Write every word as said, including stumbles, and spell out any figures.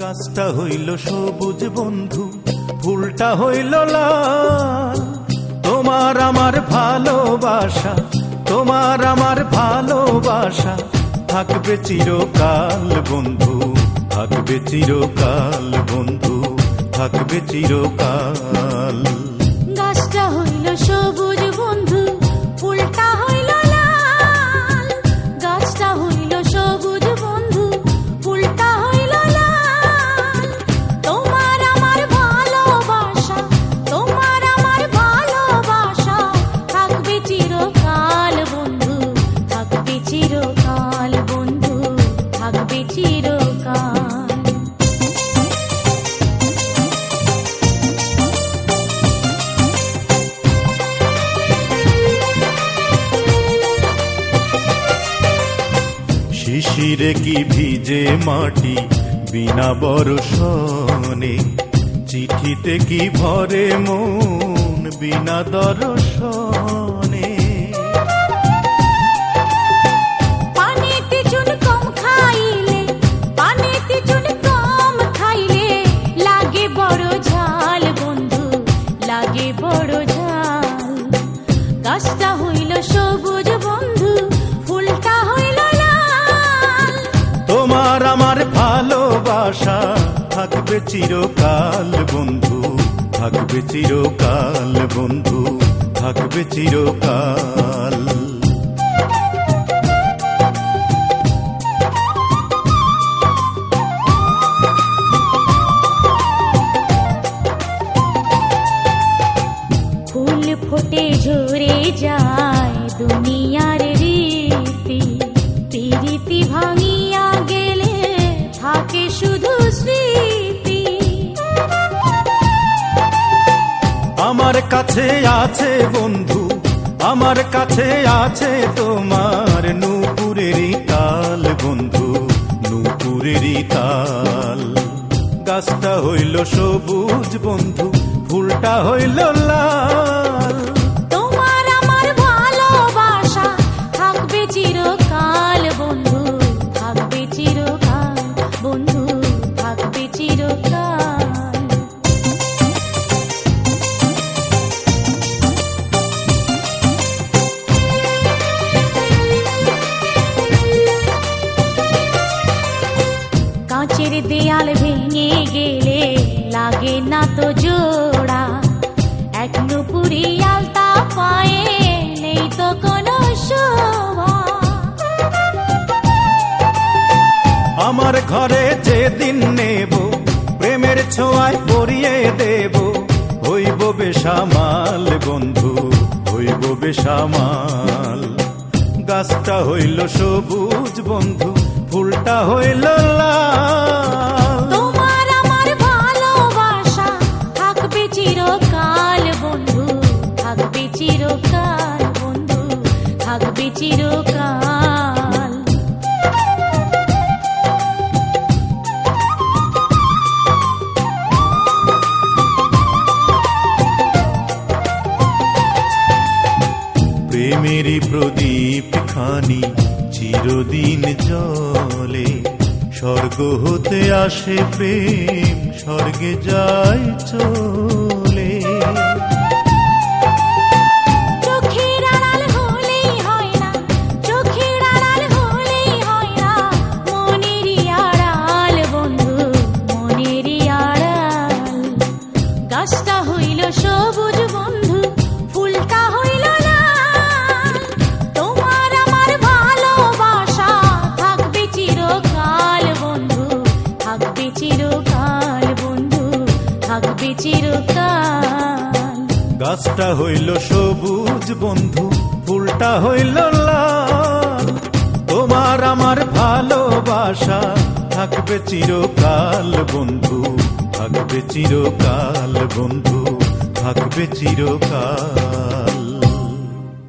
গাছটা হইল সবুজ বন্ধু, ফুলটা হইল লাল। তোমার আমার ভালোবাসা, তোমার আমার ভালোবাসা থাকবে চিরকাল বন্ধু, থাকবে চিরকাল বন্ধু, থাকবে চিরকাল। গাছটা হইল সবুজ বন্ধু, ফুলটা হইল লাল। গাছটা হইল সবুজ বন্ধু, ফুলটা হইল লাল। তোমার আমার ভালোবাসা, তোমার আমার ভালোবাসা থাকবে চিরকাল বন্ধু, থাকবে চিরকাল বন্ধু, থাকবে চিরকাল। শিশিরে কি ভিজে মাটি বিনা বর্ষণে, চিঠিতে কি ভরে মন বিনা দর্শনে। পানিতে চুন কম খাইলে, পানিতে চুন কম খাইলে লাগে বড় ঝাল বন্ধু, লাগে বড় ঝাল। গাছটা হইল সবুজ বন্ধু, ফুলটা হইল লাল। তোমার আমার ভালোবাসা থাকবে চিরকাল বন্ধু, থাকবে চিরকাল বন্ধু, থাকবে চিরকাল। ফুল ফোটে ঝরে যায় দুনিয়ার রীতি, প্রীতি ভাঙিয়া গেলে থাকে শুধু স্মৃতি। আমার কাছে আছে বন্ধু, আমার কাছে আছে তোমার নূপুরেরই তাল বন্ধু, নূপুরেরই তাল। গাছটা হইল সবুজ বন্ধু, ফুলটা হইল লাল। তোমার আমার ভালোবাসা থাকবে চিরকাল বন্ধু, থাকবে চিরকাল বন্ধু, থাকবে চিরকাল। কাঁচের দেয়াল ভেঙে গেলে লাগে না তো জোড়া, এক নুপুরি আলতা পায়ে নেই তো কোনো শোভা। আমার ঘরে যেদিন নেব, প্রেমের ছোঁয়ায় পরিয়ে দেব, হইব বেসামাল বন্ধু, হইব বেসামাল। গাছটা হইল সবুজ বন্ধু, ফুলটা হইল লাল। তোমার আমার ভালোবাসা থাকবে চিরকাল বন্ধু, থাকবে চিরকাল বন্ধু, থাকবে চিরকাল। প্রেমেরই প্রদীপ খানি চিরদিন জ্বলে, স্বর্গ হতে আসে প্রেম, স্বর্গে যায় চলে। চোখের আড়াল হলেই হয় না, চোখের আড়াল হলেই হয় না, মনেরই আড়াল বন্ধু, মনেরই আড়াল। গাছটা হইল সবুজ বন্ধু, ফুলটা হইল লাল। তোমার আমার ভালোবাসা থাকবে চিরকাল বন্ধু, থাকবে চিরকাল বন্ধু, থাকবে চিরকাল। গাছটা হইল সবুজ বন্ধু, ফুলটা হইল লাল। তোমার আমার ভালোবাসা থাকবে চিরকাল বন্ধু, থাকবে চিরকাল বন্ধু, থাকবে চিরকাল।